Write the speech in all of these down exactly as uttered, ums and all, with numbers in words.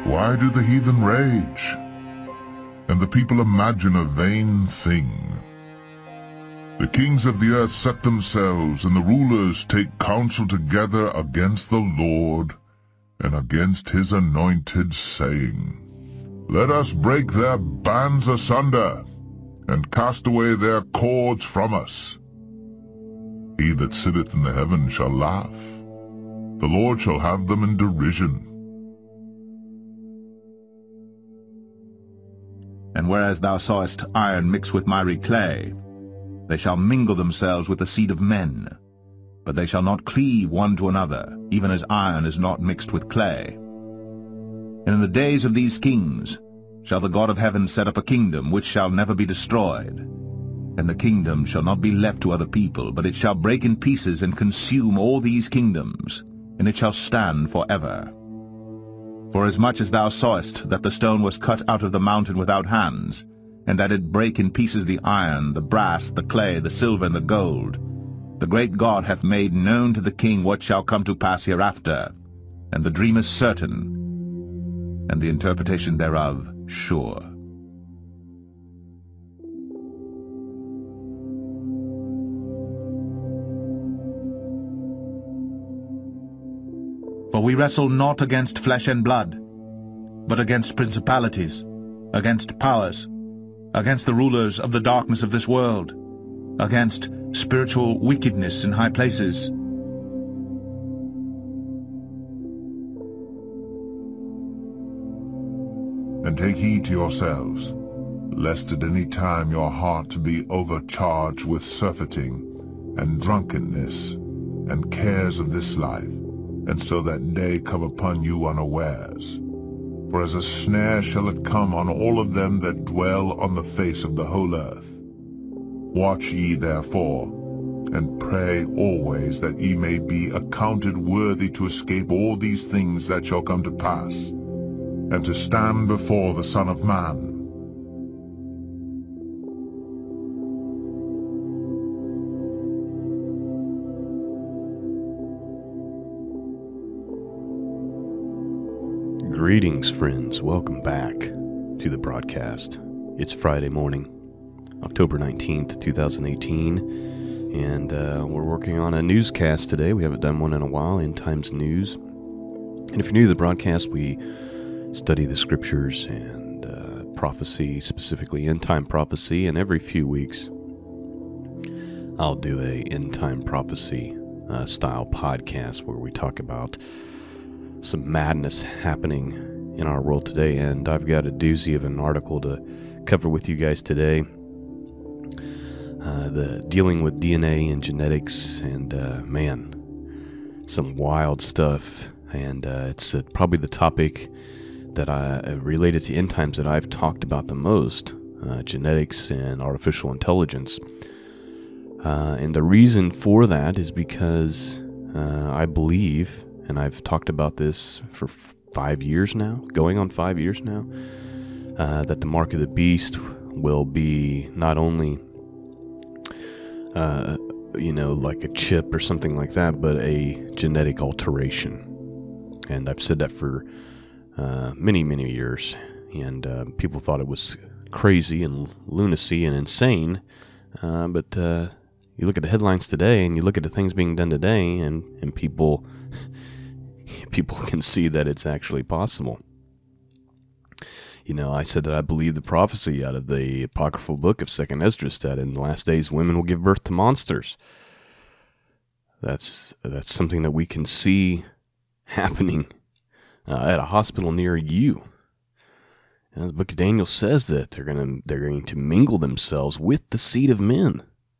Why do the heathen rage, and the people imagine a vain thing? The kings of the earth set themselves, and the rulers take counsel together against the Lord and against his anointed, saying, Let us break their bands asunder, and cast away their cords from us. He that sitteth in the heavens shall laugh. The Lord shall have them in derision. And whereas thou sawest iron mixed with miry clay, they shall mingle themselves with the seed of men, but they shall not cleave one to another, even as iron is not mixed with clay. And in the days of these kings shall the God of heaven set up a kingdom which shall never be destroyed. And the kingdom shall not be left to other people, but it shall break in pieces and consume all these kingdoms, and it shall stand forever. For as much as thou sawest that the stone was cut out of the mountain without hands, and that it brake in pieces the iron, the brass, the clay, the silver, and the gold, the great God hath made known to the king what shall come to pass hereafter, and the dream is certain, and the interpretation thereof sure. For we wrestle not against flesh and blood, but against principalities, against powers, against the rulers of the darkness of this world, against spiritual wickedness in high places. And take heed to yourselves, lest at any time your heart be overcharged with surfeiting, and drunkenness, and cares of this life, and so that day come upon you unawares. For as a snare shall it come on all of them that dwell on the face of the whole earth. Watch ye therefore, and pray always that ye may be accounted worthy to escape all these things that shall come to pass, and to stand before the Son of Man. Greetings, friends. Welcome back to the broadcast. It's Friday morning, October nineteenth, two thousand eighteen, and uh, we're working on a newscast today. We haven't done one in a while, End Times News. And if you're new to the broadcast, we study the scriptures and uh, prophecy, specifically end-time prophecy, and every few weeks I'll do a end-time prophecy uh, style podcast where we talk about some madness happening in our world today. And I've got a doozy of an article to cover with you guys today. Uh, the dealing with D N A and genetics, and uh, man, some wild stuff. And uh, it's uh, probably the topic that I uh, related to end times that I've talked about the most: uh, genetics and artificial intelligence. Uh, and the reason for that is because uh, I believe, and I've talked about this for f- five years now, going on five years now, uh, that the mark of the beast will be not only, uh, you know, like a chip or something like that, but a genetic alteration. And I've said that for uh, many, many years, and uh, people thought it was crazy and lunacy and insane, uh, but uh, you look at the headlines today, and you look at the things being done today, and, and people... people can see that it's actually possible. You know, I said that I believe the prophecy out of the apocryphal book of Second Esdras that in the last days women will give birth to monsters. That's that's something that we can see happening uh, at a hospital near you. You know, the book of Daniel says that they're gonna they're going to mingle themselves with the seed of men,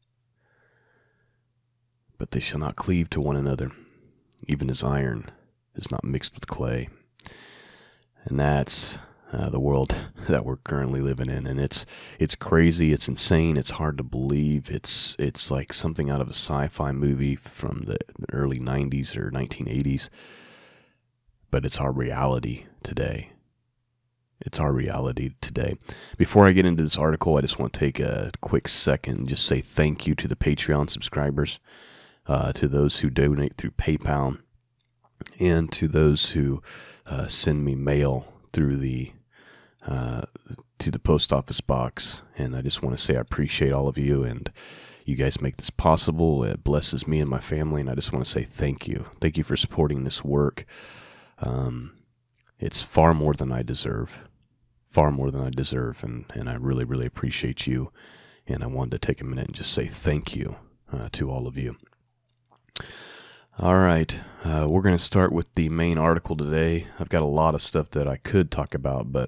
but they shall not cleave to one another, even as iron is not mixed with clay. And that's uh, the world that we're currently living in, and it's it's crazy, it's insane, it's hard to believe. It's it's like something out of a sci-fi movie from the early nineties or nineteen eighties, but it's our reality today. It's our reality today. Before I get into this article, I just want to take a quick second and just say thank you to the Patreon subscribers, uh, to those who donate through PayPal, and to those who uh, send me mail through the uh, to the post office box, and I just want to say I appreciate all of you, and you guys make this possible. It blesses me and my family, and I just want to say thank you. Thank you for supporting this work. Um, it's far more than I deserve, far more than I deserve, and, and I really, really appreciate you, and I wanted to take a minute and just say thank you uh, to all of you. All right, uh, we're going to start with the main article today. I've got a lot of stuff that I could talk about, but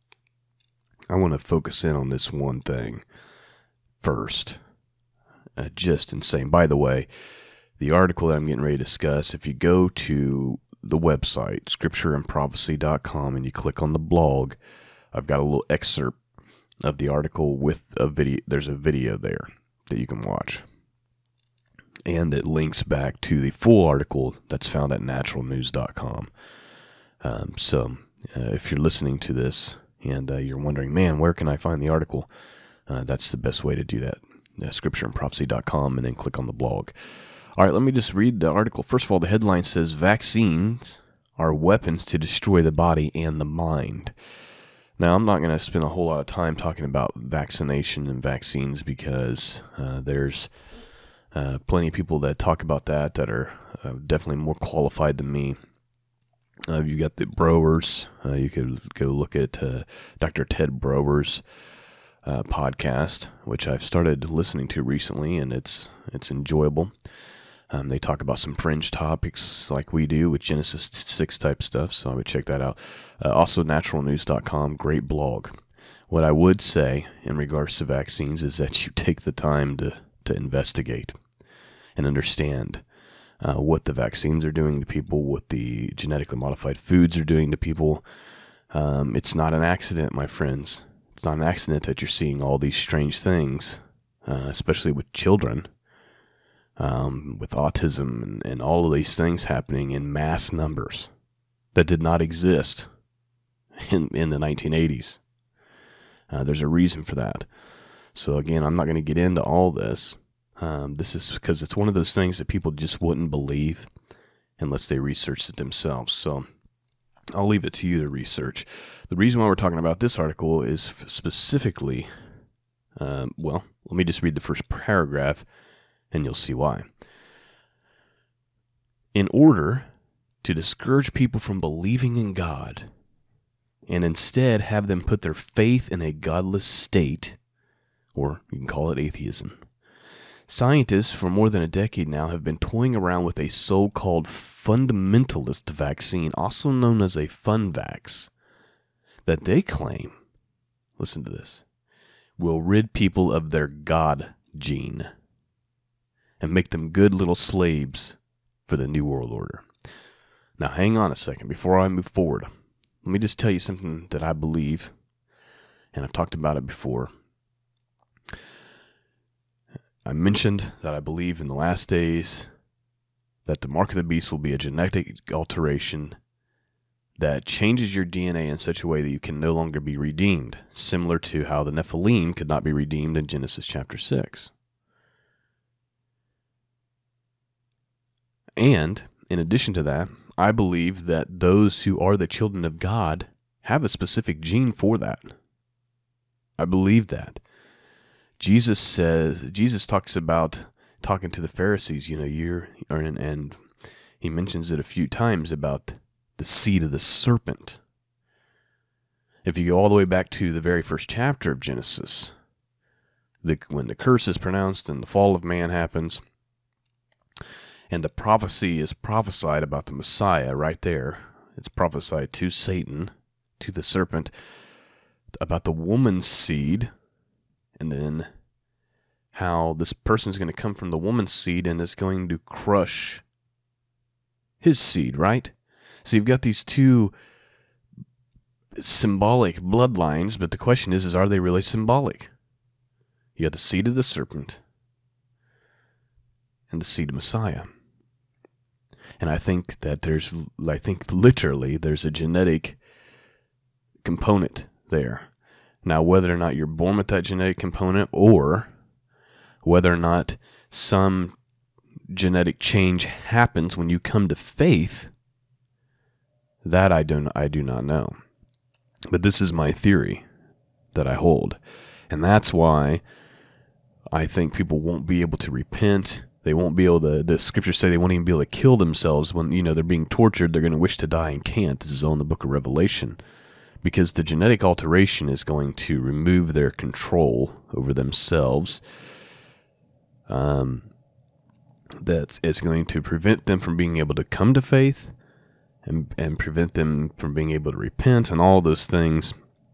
I want to focus in on this one thing first. Uh, just insane. By the way, the article that I'm getting ready to discuss, if you go to the website, scripture and prophecy dot com, and you click on the blog, I've got a little excerpt of the article with a video. There's a video there that you can watch. And it links back to the full article that's found at natural news dot com. Um, so uh, if you're listening to this and uh, you're wondering, man, where can I find the article? Uh, that's the best way to do that. Uh, scripture and prophecy dot com, and then click on the blog. All right, let me just read the article. First of all, the headline says, vaccines are weapons to destroy the body and the mind. Now, I'm not going to spend a whole lot of time talking about vaccination and vaccines because uh, there's Uh, plenty of people that talk about that that are uh, definitely more qualified than me. Uh, you got the Browers. Uh, you could go look at uh, Doctor Ted Brower's uh, podcast, which I've started listening to recently, and it's it's enjoyable. Um, they talk about some fringe topics like we do with Genesis six type stuff, so I would check that out. Uh, also, natural news dot com, great blog. What I would say in regards to vaccines is that you take the time to to investigate and understand uh, what the vaccines are doing to people, what the genetically modified foods are doing to people. Um, it's not an accident, my friends. It's not an accident that you're seeing all these strange things, uh, especially with children, um, with autism and, and all of these things happening in mass numbers that did not exist in, in the nineteen eighties. Uh, there's a reason for that. So again, I'm not going to get into all this. Um, this is because it's one of those things that people just wouldn't believe unless they researched it themselves. So I'll leave it to you to research. The reason why we're talking about this article is specifically, um, well, let me just read the first paragraph and you'll see why. In order to discourage people from believing in God and instead have them put their faith in a godless state, or you can call it atheism, scientists for more than a decade now have been toying around with a so-called fundamentalist vaccine, also known as a FunVax, that they claim, listen to this, will rid people of their God gene and make them good little slaves for the New World Order. Now, hang on a second before I move forward. Let me just tell you something that I believe, and I've talked about it before. I mentioned that I believe in the last days that the mark of the beast will be a genetic alteration that changes your D N A in such a way that you can no longer be redeemed, similar to how the Nephilim could not be redeemed in Genesis chapter six. And, in addition to that, I believe that those who are the children of God have a specific gene for that. I believe that. Jesus says, Jesus talks about talking to the Pharisees, you know, you're, and, and he mentions it a few times about the seed of the serpent. If you go all the way back to the very first chapter of Genesis, the, when the curse is pronounced and the fall of man happens, and the prophecy is prophesied about the Messiah right there, it's prophesied to Satan, to the serpent, about the woman's seed, and then how this person is going to come from the woman's seed and is going to crush his seed, right? So you've got these two symbolic bloodlines, but the question is, is are they really symbolic? You got the seed of the serpent and the seed of Messiah. And I think that there's, I think literally there's a genetic component there. Now, whether or not you're born with that genetic component or whether or not some genetic change happens when you come to faith, that I do, I do not know. But this is my theory that I hold. And that's why I think people won't be able to repent. They won't be able to, the scriptures say they won't even be able to kill themselves when, you know, they're being tortured. They're going to wish to die and can't. This is all in the book of Revelation. Because the genetic alteration is going to remove their control over themselves. Um, that is going to prevent them from being able to come to faith and, and prevent them from being able to repent and all those things.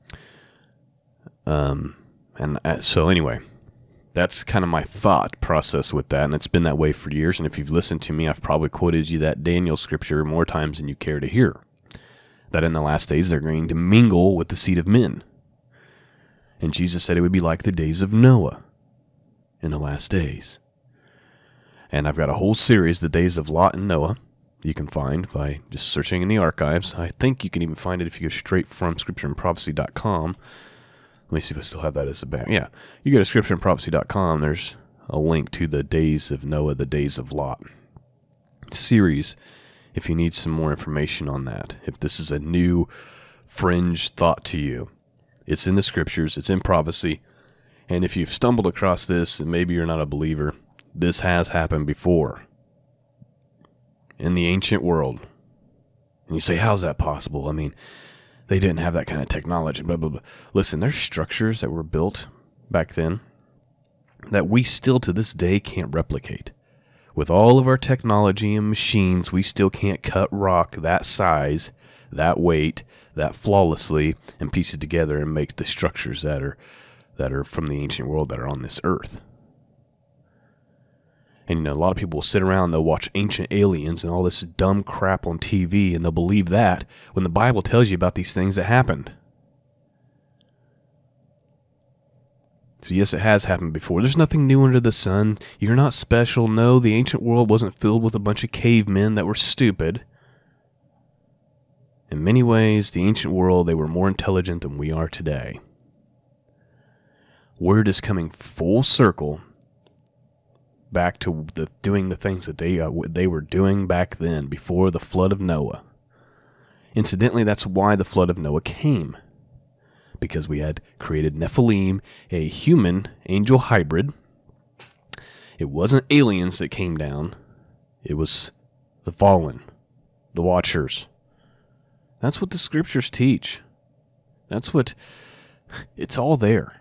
Um, and uh, so anyway, that's kind of my thought process with that, and it's been that way for years. And if you've listened to me, I've probably quoted you that Daniel scripture more times than you care to hear. That in the last days they're going to mingle with the seed of men. And Jesus said it would be like the days of Noah in the last days. And I've got a whole series, The Days of Lot and Noah, you can find by just searching in the archives. I think you can even find it if you go straight from scripture and prophecy dot com. Let me see if I still have that as a back. Yeah, you go to scripture and prophecy dot com, there's a link to The Days of Noah, The Days of Lot series, if you need some more information on that. If this is a new fringe thought to you, it's in the scriptures, it's in prophecy, and if you've stumbled across this and maybe you're not a believer, this has happened before in the ancient world. And you say, how's that possible? I mean, they didn't have that kind of technology, blah, blah, blah. Listen, there's structures that were built back then that we still to this day can't replicate. With all of our technology and machines, we still can't cut rock that size, that weight, that flawlessly, and piece it together and make the structures that are that are from the ancient world that are on this earth. And you know, a lot of people will sit around, they'll watch Ancient Aliens and all this dumb crap on T V, and they'll believe that when the Bible tells you about these things that happened. So yes, it has happened before. There's nothing new under the sun. You're not special. No, the ancient world wasn't filled with a bunch of cavemen that were stupid. In many ways, the ancient world, they were more intelligent than we are today. We're just coming full circle back to the doing the things that they uh, they were doing back then, before the flood of Noah. Incidentally, that's why the flood of Noah came. Because we had created Nephilim, a human angel hybrid. It wasn't aliens that came down. It was the fallen, the watchers. That's what the scriptures teach. That's what, it's all there.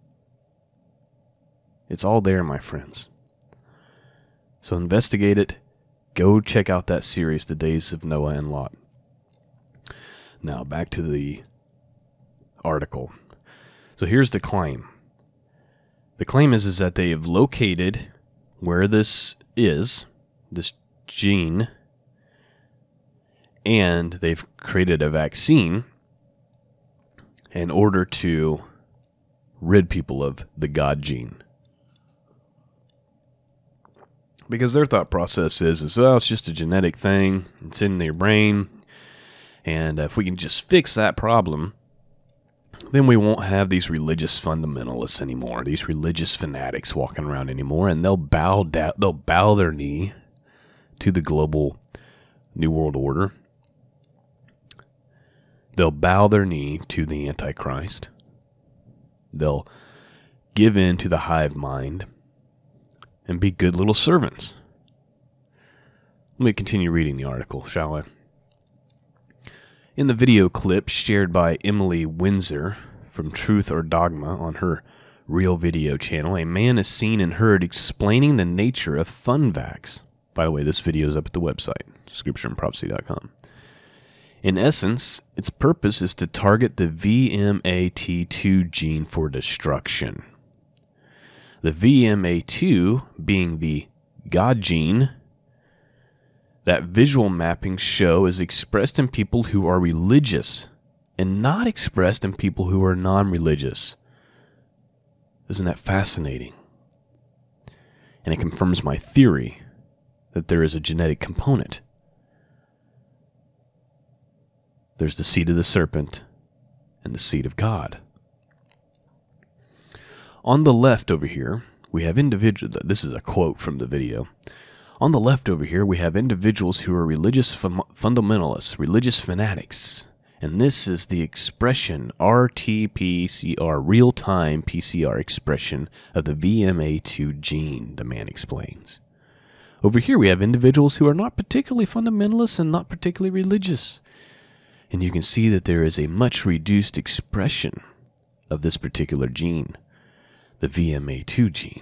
It's all there, my friends. So investigate it. Go check out that series, The Days of Noah and Lot. Now, back to the article. So here's the claim. The claim is, is that they have located where this is, this gene, and they've created a vaccine in order to rid people of the God gene. Because their thought process is, is, well, it's just a genetic thing. It's in their brain. And if we can just fix that problem, then we won't have these religious fundamentalists anymore, these religious fanatics walking around anymore, and they'll bow down, they'll bow their knee to the global New World Order. They'll bow their knee to the Antichrist. They'll give in to the hive mind and be good little servants. Let me continue reading the article, shall I? In the video clip shared by Emily Windsor from Truth or Dogma on her Real Video channel, a man is seen and heard explaining the nature of FunVax. By the way, this video is up at the website, scripture and prophecy dot com. In essence, its purpose is to target the V M A T two gene for destruction. The V M A two being the God gene. That visual mapping show is expressed in people who are religious and not expressed in people who are non-religious. Isn't that fascinating? And it confirms my theory that there is a genetic component. There's the seed of the serpent and the seed of God. On the left over here, we have individuals. This is a quote from the video. On the left over here, we have individuals who are religious fun- fundamentalists, religious fanatics, And this is the expression R T P C R, real-time P C R expression of the V M A two gene, the man explains. Over here we have individuals who are not particularly fundamentalist and not particularly religious. And you can see that there is a much reduced expression of this particular gene, the V M A two gene.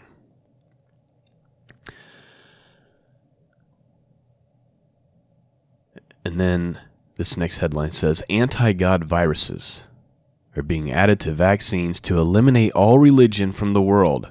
And then this next headline says, anti-God viruses are being added to vaccines to eliminate all religion from the world.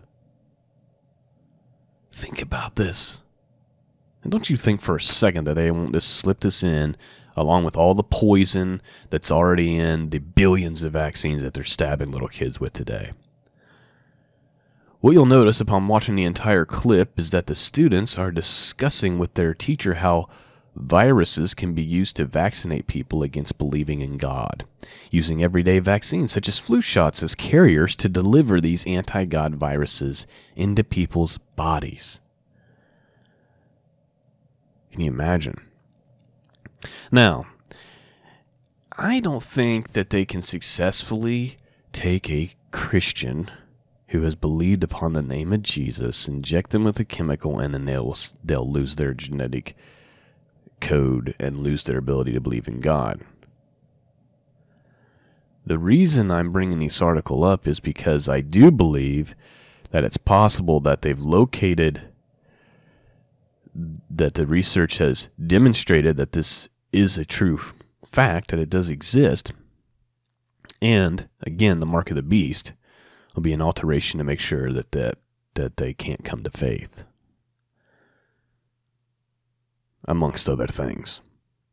Think about this. And don't you think for a second that they won't just slip this in along with all the poison that's already in the billions of vaccines that they're stabbing little kids with today. What you'll notice upon watching the entire clip is that the students are discussing with their teacher how viruses can be used to vaccinate people against believing in God, using everyday vaccines such as flu shots as carriers to deliver these anti-God viruses into people's bodies. Can you imagine? Now, I don't think that they can successfully take a Christian who has believed upon the name of Jesus, inject them with a chemical, and then they'll, they'll lose their genetic code and lose their ability to believe in God. The reason I'm bringing this article up is because I do believe that it's possible that they've located, that the research has demonstrated that this is a true fact, that it does exist. And, again, the mark of the beast will be an alteration to make sure that, that, that they can't come to faith, amongst other things.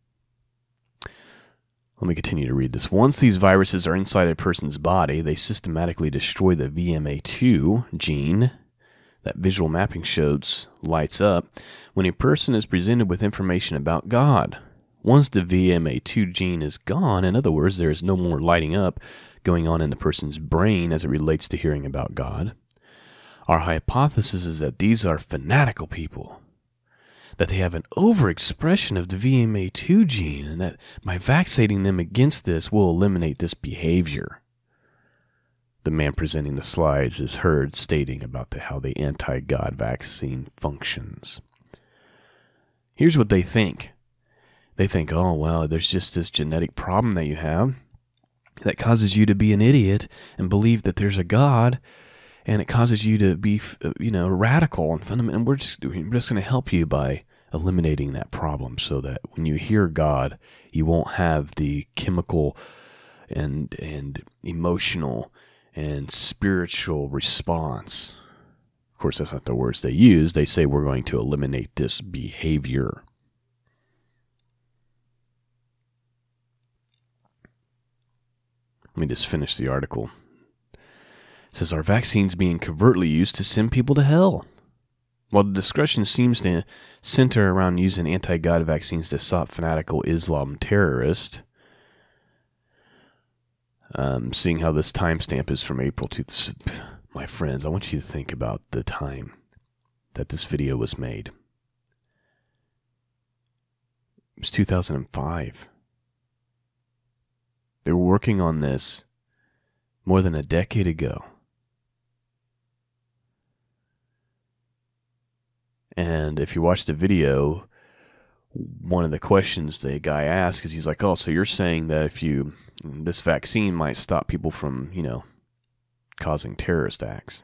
Let me continue to read this. Once these viruses are inside a person's body, they systematically destroy the V M A two gene. That visual mapping shows lights up when a person is presented with information about God. Once the V M A two gene is gone, in other words, there is no more lighting up going on in the person's brain as it relates to hearing about God. Our hypothesis is that these are fanatical people, that they have an overexpression of the V M A two gene, and that by vaccinating them against this will eliminate this behavior. The man presenting the slides is heard stating about the, how the anti-God vaccine functions. Here's what they think. They think, oh, well, there's just this genetic problem that you have that causes you to be an idiot and believe that there's a God, and it causes you to be, you know, radical and fundamental. And we're just, we're just going to help you by eliminating that problem so that when you hear God, you won't have the chemical and and emotional and spiritual response. Of course, that's not the words they use. They say we're going to eliminate this behavior. Let me just finish the article. It says, are vaccines being covertly used to send people to hell? While the discussion seems to center around using anti-God vaccines to stop fanatical Islam terrorists, um, seeing how this timestamp is from April to... My friends, I want you to think about the time that this video was made. It was two thousand five. They were working on this more than a decade ago. And if you watch the video, one of the questions the guy asks is, he's like, oh, so you're saying that if you, this vaccine might stop people from, you know, causing terrorist acts.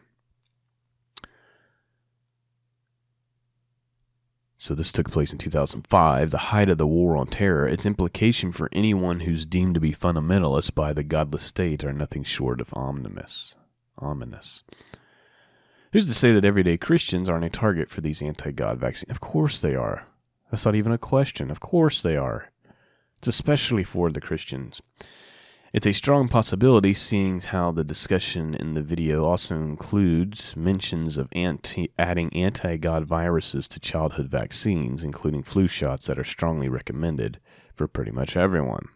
So this took place in two thousand five, the height of the war on terror. Its implication for anyone who's deemed to be fundamentalist by the godless state are nothing short of ominous. Ominous. Who's to say that everyday Christians aren't a target for these anti-God vaccines? Of course they are. That's not even a question. Of course they are. It's especially for the Christians. It's a strong possibility, seeing how the discussion in the video also includes mentions of anti, adding anti-God viruses to childhood vaccines, including flu shots that are strongly recommended for pretty much everyone.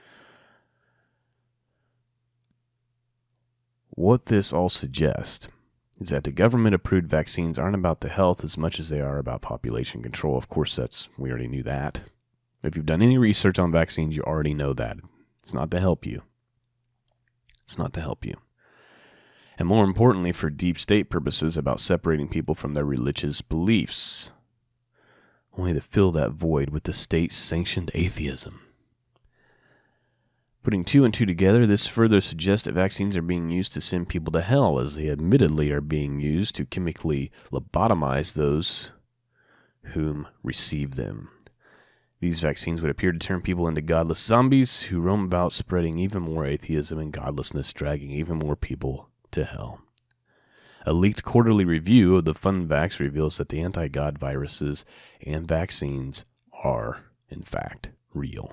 What this all suggests is that the government-approved vaccines aren't about the health as much as they are about population control. Of course, that's we already knew that. If you've done any research on vaccines, you already know that. It's not to help you. It's not to help you. And more importantly, for deep state purposes, about separating people from their religious beliefs. Only to fill that void with the state-sanctioned atheism. Putting two and two together, this further suggests that vaccines are being used to send people to hell, as they admittedly are being used to chemically lobotomize those whom receive them. These vaccines would appear to turn people into godless zombies who roam about spreading even more atheism and godlessness, dragging even more people to hell. A leaked quarterly review of the FunVax reveals that the anti-God viruses and vaccines are, in fact, real.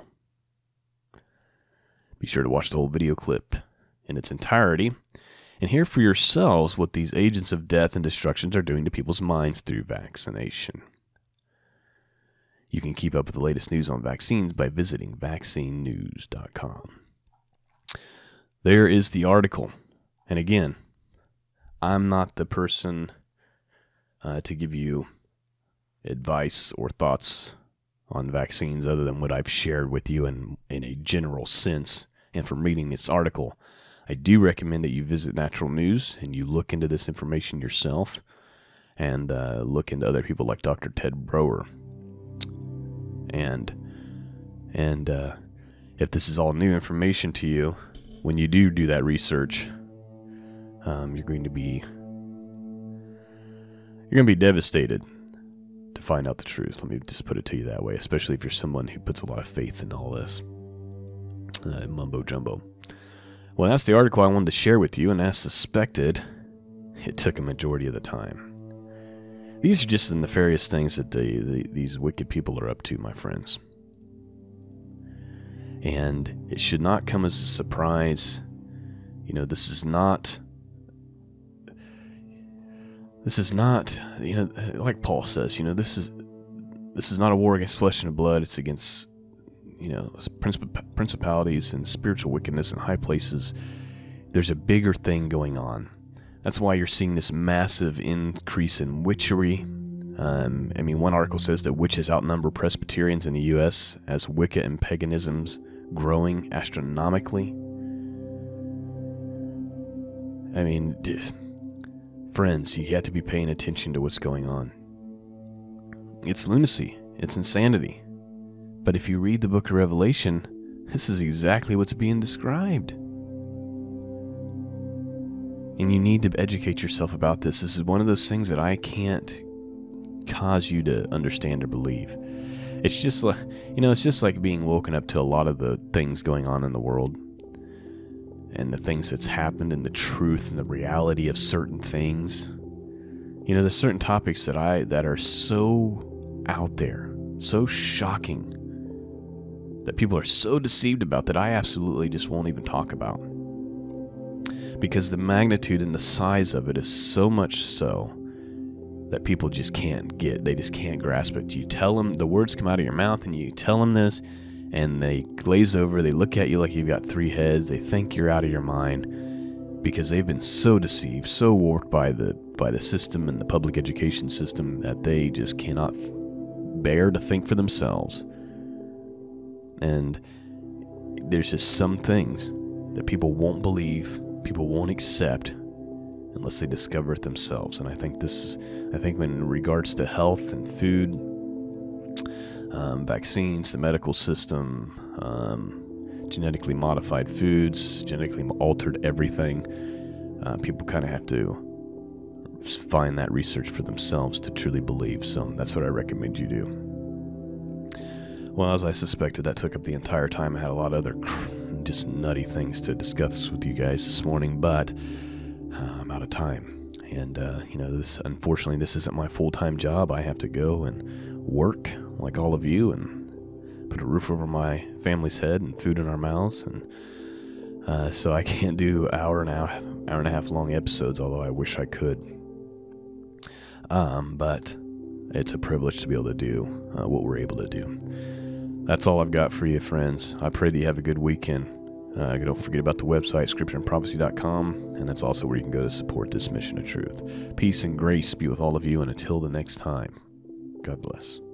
Be sure to watch the whole video clip in its entirety and hear for yourselves what these agents of death and destruction are doing to people's minds through vaccination. You can keep up with the latest news on vaccines by visiting vaccine news dot com. There is the article. And again, I'm not the person uh, to give you advice or thoughts on vaccines other than what I've shared with you in, in a general sense. And from reading this article, I do recommend that you visit Natural News and you look into this information yourself and uh, look into other people like Doctor Ted Broer. And and uh, if this is all new information to you, when you do do that research, um, you're going to be you're going to be devastated to find out the truth. Let me just put it to you that way, especially if you're someone who puts a lot of faith in all this uh, mumbo jumbo. Well, that's the article I wanted to share with you, and as suspected, it took a majority of the time. These are just the nefarious things that the, the, these wicked people are up to, my friends. And it should not come as a surprise. You know, this is not... This is not, you know, like Paul says, you know, this is this is not a war against flesh and blood. It's against, you know, princip- principalities and spiritual wickedness in high places. There's a bigger thing going on. That's why you're seeing this massive increase in witchery. Um, I mean, one article says that witches outnumber Presbyterians in the U S as Wicca and paganism's growing astronomically. I mean, friends, you have to be paying attention to what's going on. It's lunacy. It's insanity. But if you read the book of Revelation, this is exactly what's being described. And you need to educate yourself about this. This is one of those things that I can't cause you to understand or believe. It's just like, you know, it's just like being woken up to a lot of the things going on in the world and the things that's happened and the truth and the reality of certain things. You know, there's certain topics that I that are so out there, so shocking, that people are so deceived about that I absolutely just won't even talk about. Because the magnitude and the size of it is so much so that people just can't get, they just can't grasp it. You tell them, the words come out of your mouth and you tell them this, and they glaze over, they look at you like you've got three heads, they think you're out of your mind, because they've been so deceived, so warped by the by the system and the public education system that they just cannot bear to think for themselves. And there's just some things that people won't believe, people won't accept, unless they discover it themselves. And I think this is, I think in regards to health and food, um, vaccines, the medical system, um, genetically modified foods, genetically altered everything, uh, people kind of have to find that research for themselves to truly believe. So that's what I recommend you do. Well, as I suspected, that took up the entire time. I had a lot of other just nutty things to discuss with you guys this morning, but uh, I'm out of time. And, uh, you know, this unfortunately, this isn't my full-time job. I have to go and work like all of you and put a roof over my family's head and food in our mouths. And uh, so I can't do hour and hour, hour and a half long episodes, although I wish I could. Um, but it's a privilege to be able to do uh, what we're able to do. That's all I've got for you, friends. I pray that you have a good weekend. Uh, don't forget about the website, scripture and prophecy dot com, and that's also where you can go to support this mission of truth. Peace and grace be with all of you, and until the next time, God bless.